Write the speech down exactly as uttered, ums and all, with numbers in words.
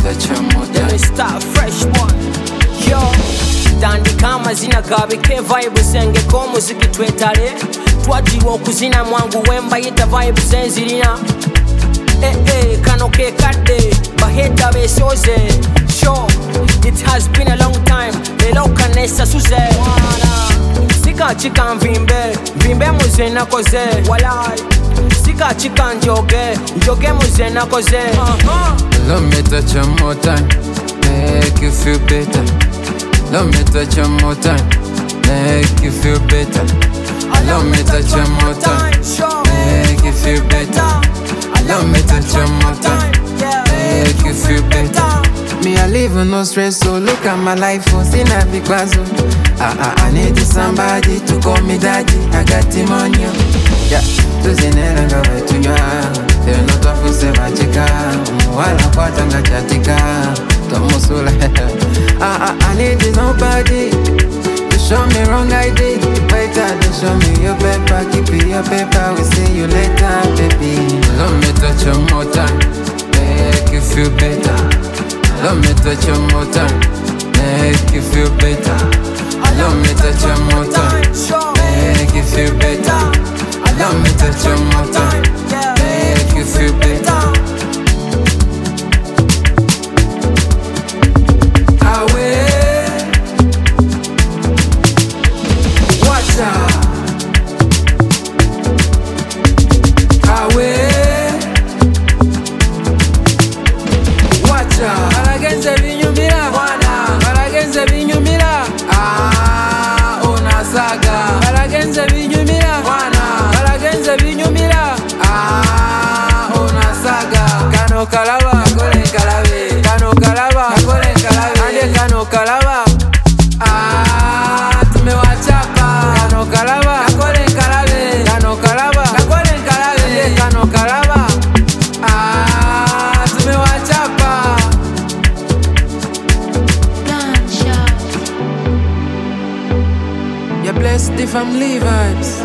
metacha moto Mister Fresh One. Yo, tandika amazina gabike vibe sengeko muziki twetale twajiwa okuzina mwangu wemba yita vibe zenzirina eh eh kano ke kadde baheta besoze show it has been a long time lelo kanesa suze sika chika mvimbe mvimbe muze nakoze walai sika chika njoge njoge muze nakoze Love me touch you more time, make you feel better. Love me touch you more time, make you feel better. Love me touch you more time, make you feel better. Love me touch you more time, make you feel better. Me I live with no stress, so look at my life, oh, sin a big bazo. I, I, I need somebody to call me daddy, I got him on you. Yeah, to zinera ngawe tunywa. They're not off with Sevachika, while I'm Quatanga Chatika, Tomusula. I, I, I need nobody to show me wrong idea. Better to show me your paper, keep it your paper. We'll see you later, baby. Let me touch you more time, make you feel better. Let me touch you more time, make you feel better. Let me touch you more time, make you feel better. Let me touch you more time, make you feel better. Away, watch out. Away, watch out. Balagenze binyumira, wana. Balagenze binyumira, ah, ona saga. Balagenze binyumira, wana. Balagenze binyumira, ah, ona saga. Kano kalaba, kole kalabe. Kano kalaba, kole kalabe. Ande kano kalaba, ah, tumewachapa. Kano kalaba, kole kalabe. Kano kalaba, kole kalabe. Ande kano kalaba, ah, tumewachapa. Gunshot. You're blessed if I'm vibes.